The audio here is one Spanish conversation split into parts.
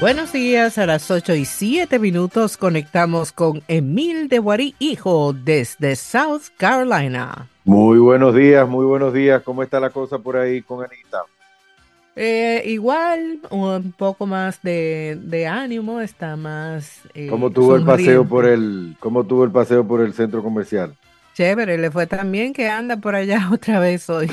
Buenos días, a las 8:07 conectamos con Emil de Guarí, hijo, desde South Carolina. Muy buenos días. ¿Cómo está la cosa por ahí con Anita? Igual, un poco más de ánimo, está más ¿Cómo tuvo el paseo por sonriente. el centro comercial? Chévere, le fue tan bien que anda por allá otra vez hoy.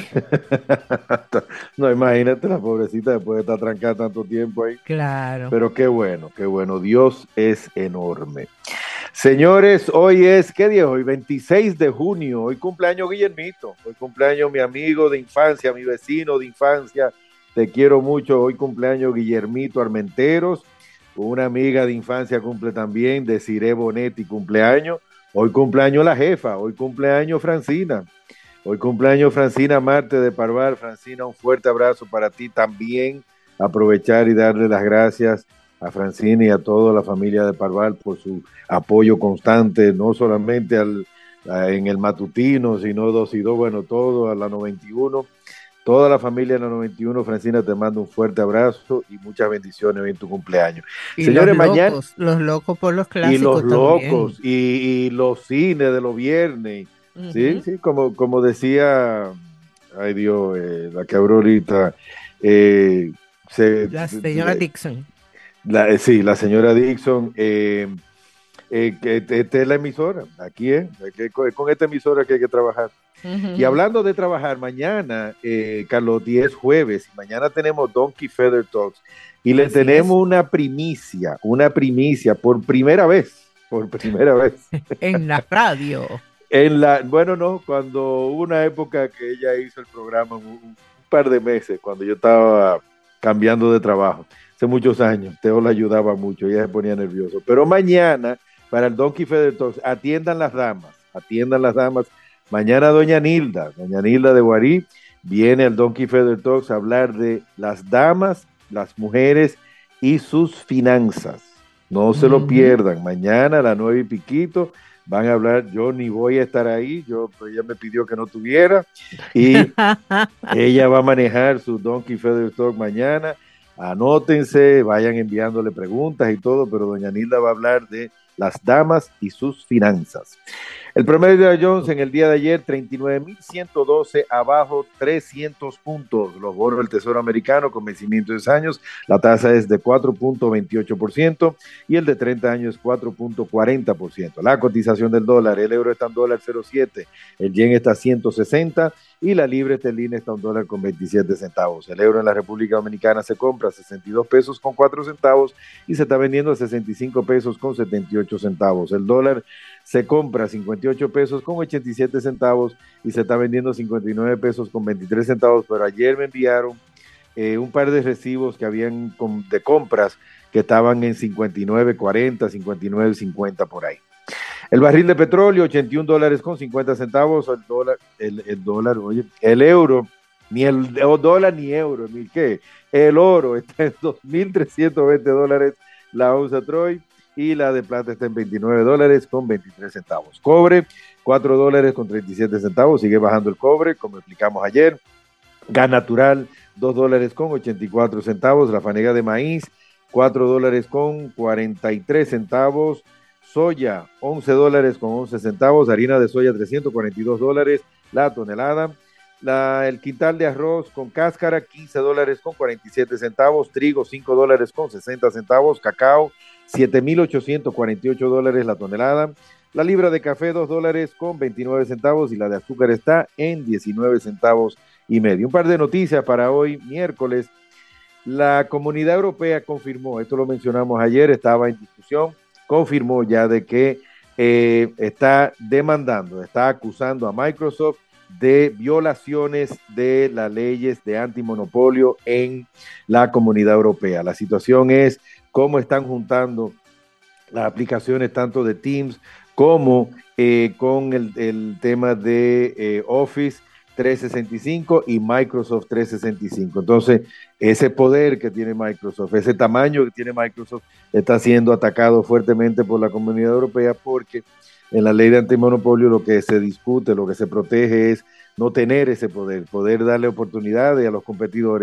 No, imagínate la pobrecita después de estar trancada tanto tiempo ahí. Claro. Pero qué bueno, qué bueno. Dios es enorme. Señores, hoy es, ¿qué día es hoy? 26 de junio. Hoy cumpleaños Guillermito. Hoy cumpleaños mi amigo de infancia, mi vecino de infancia. Te quiero mucho. Hoy cumpleaños Guillermito Armenteros. Una amiga de infancia cumple también, Desiree Bonetti cumpleaños. Hoy cumpleaños la jefa. Hoy cumpleaños Francina. Hoy cumpleaños Francina Marte de Parval. Francina, un fuerte abrazo para ti también. Aprovechar y darle las gracias a Francina y a toda la familia de Parval por su apoyo constante, no solamente en el matutino, sino dos y dos, bueno, todo a la 91. Toda la familia de la 91, Francina, te mando un fuerte abrazo y muchas bendiciones en tu cumpleaños. Y Señores, mañana, los locos por los y los clásicos locos, también. y los cines de los viernes, sí, Ujú. sí, como decía, ay Dios, la que habló ahorita, eh, se, La señora Dixon. sí, la señora Dixon, que esta es la emisora, aquí es que con esta emisora que hay que trabajar. Y Ujú. hablando de trabajar, mañana, Carlos, es jueves, y mañana tenemos Donkey Feather Talks, y le Así tenemos es. una primicia, por primera vez, En la radio. bueno, no, cuando hubo una época que ella hizo el programa, un par de meses, cuando yo estaba cambiando de trabajo, hace muchos años, Teo la ayudaba mucho, ella se ponía nervioso, pero mañana, para el Donkey Feather Talks, atiendan las damas, mañana doña Nilda de Guarí, viene al Donkey Feather Talks a hablar de las damas, las mujeres y sus finanzas. No se lo Ujú. pierdan, mañana a las 9:00 van a hablar, yo ni voy a estar ahí, pues ella me pidió que no tuviera, y ella va a manejar su Donkey Feather Talk mañana. Anótense, vayan enviándole preguntas y todo, pero doña Nilda va a hablar de las damas y sus finanzas. El promedio de Dow Jones en el día de ayer, 39.112, abajo 300 puntos. Los bonos del Tesoro Americano con vencimiento de 10 años, la tasa es de 4.28% y el de 30 años 4.40%. La cotización del dólar, el euro está en dólar 0.7, el yen está a 160 y la libra esterlina está a $1.27. El euro en la República Dominicana se compra a 62 pesos con 4 centavos y se está vendiendo a 65 pesos con 78 centavos. El dólar se compra 58 pesos con 87 centavos y se está vendiendo 59 pesos con 23 centavos, pero ayer me enviaron un par de recibos que habían de compras que estaban en 59.40, 59.50 por ahí. El barril de petróleo, $81 con 50 centavos, el dólar, oye, el euro, ni el dólar ni euro, ni qué, el oro está en $2.320, la onza Troy, y la de plata está en $29 con 23 centavos. Cobre, $4 con 37 centavos, sigue bajando el cobre, como explicamos ayer. Gas natural, $2 con 84 centavos. La fanega de maíz, $4 con 43 centavos. Soya, $11 con 11 centavos. Harina de soya, $342 la tonelada. El quintal de arroz con cáscara, $15 con 47 centavos. Trigo, $5 con 60 centavos. Cacao, $7.848 la tonelada. La libra de café, $2 con 29 centavos. Y la de azúcar está en 19 centavos y medio. Un par de noticias para hoy, miércoles. La Comunidad Europea confirmó, esto lo mencionamos ayer, estaba en discusión, confirmó ya de que está demandando, está acusando a Microsoft de violaciones de las leyes de antimonopolio en la Comunidad Europea. La situación es cómo están juntando las aplicaciones tanto de Teams como con el tema de Office 365 y Microsoft 365. Entonces, ese poder que tiene Microsoft, ese tamaño que tiene Microsoft, está siendo atacado fuertemente por la Comunidad Europea porque en la ley de antimonopolio lo que se discute, lo que se protege es no tener ese poder, poder darle oportunidades a los competidores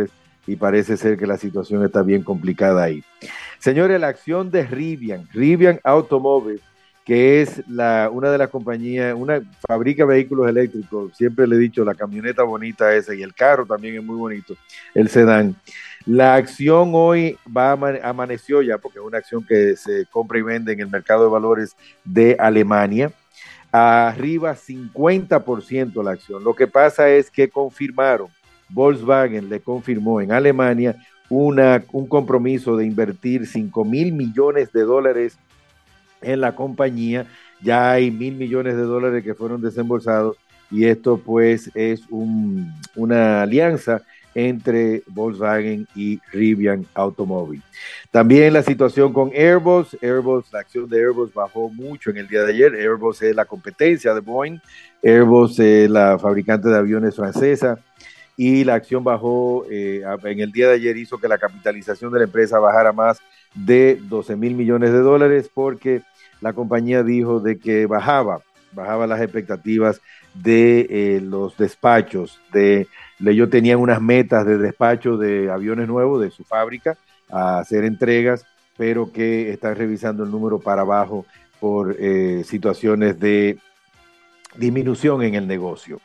y parece ser que la situación está bien complicada ahí. Señores, la acción de Rivian Automóvil, que es una de las compañías, una fabrica vehículos eléctricos, siempre le he dicho, la camioneta bonita esa y el carro también es muy bonito, el sedán. La acción hoy amaneció ya, porque es una acción que se compra y vende en el mercado de valores de Alemania, arriba 50% la acción. Lo que pasa es que confirmaron, Volkswagen le confirmó en Alemania un compromiso de invertir $5.000 millones en la compañía. Ya hay $1.000 millones que fueron desembolsados y esto pues es una alianza entre Volkswagen y Rivian Automóvil. También la situación con Airbus, la acción de Airbus bajó mucho en el día de ayer. Airbus es la competencia de Boeing, Airbus es la fabricante de aviones francesa, y la acción bajó en el día de ayer, hizo que la capitalización de la empresa bajara más de $12.000 millones porque la compañía dijo de que bajaba las expectativas de los despachos, ellos tenían unas metas de despacho de aviones nuevos de su fábrica a hacer entregas, pero que están revisando el número para abajo por situaciones de disminución en el negocio.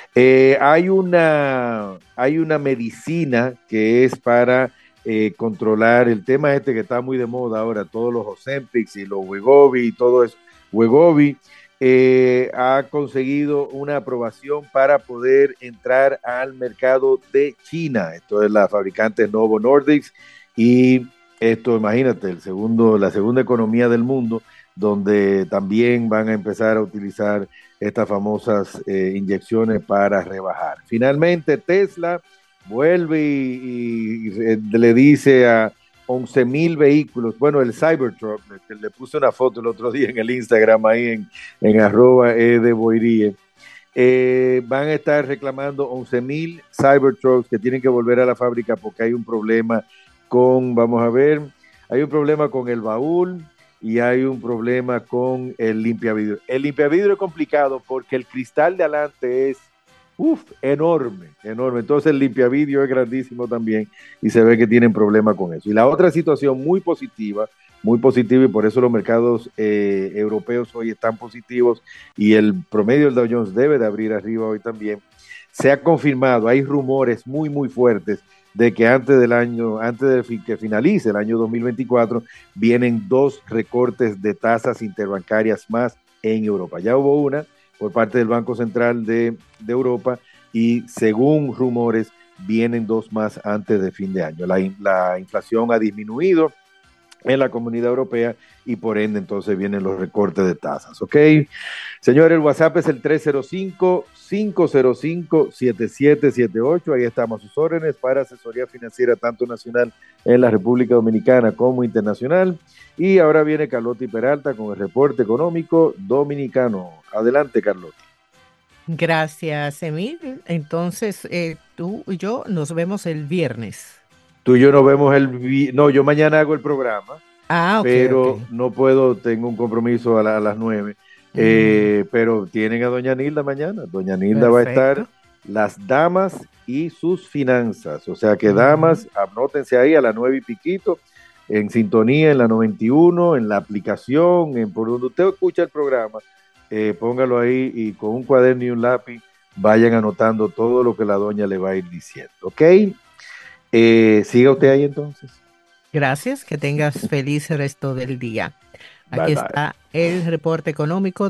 Hay una medicina que es para controlar el tema este que está muy de moda ahora, todos los Ozempic y los Wegovy y todo eso. Wegovy ha conseguido una aprobación para poder entrar al mercado de China. Esto es la fabricante Novo Nordisk y esto, imagínate, la segunda economía del mundo, donde también van a empezar a utilizar estas famosas inyecciones para rebajar. Finalmente, Tesla vuelve y le dice a 11.000 vehículos, bueno, el Cybertruck, que le puse una foto el otro día en el Instagram, ahí en @de van a estar reclamando 11.000 Cybertrucks que tienen que volver a la fábrica porque hay un problema vamos a ver, hay un problema con el baúl, y hay un problema con el limpiavidrio. El limpiavidrio es complicado porque el cristal de adelante es enorme. Entonces el limpiavidrio es grandísimo también y se ve que tienen problemas con eso. Y la otra situación muy positiva y por eso los mercados europeos hoy están positivos y el promedio del Dow Jones debe de abrir arriba hoy también. Se ha confirmado, hay rumores muy, muy fuertes de que antes de que finalice el año 2024, vienen 2 recortes de tasas interbancarias más en Europa. Ya hubo una por parte del Banco Central de Europa y según rumores vienen 2 más antes de fin de año. La inflación ha disminuido en la Comunidad Europea y por ende entonces vienen los recortes de tasas, ¿ok? Señores, el WhatsApp es el 305-505-7778, ahí estamos a sus órdenes para asesoría financiera tanto nacional en la República Dominicana como internacional. Y ahora viene Carlotti Peralta con el reporte económico dominicano. Adelante, Carlotti. Gracias, Emil. Entonces, tú y yo nos vemos el viernes. Tú y yo nos vemos no, yo mañana hago el programa, Ah, ok, ok. pero no puedo, tengo un compromiso a las 9. Mm, Pero tienen a doña Nilda mañana. Doña Nilda va a estar perfecto. las damas y sus finanzas. O sea que Ujú. damas, anótense ahí a las 9 y piquito, en sintonía en la 91, en la aplicación, por donde usted escucha el programa, póngalo ahí y con un cuaderno y un lápiz vayan anotando todo lo que la doña le va a ir diciendo. ¿Ok? Siga usted ahí entonces. Gracias, que tengas feliz resto del día. Bye Aquí bye. está el reporte económico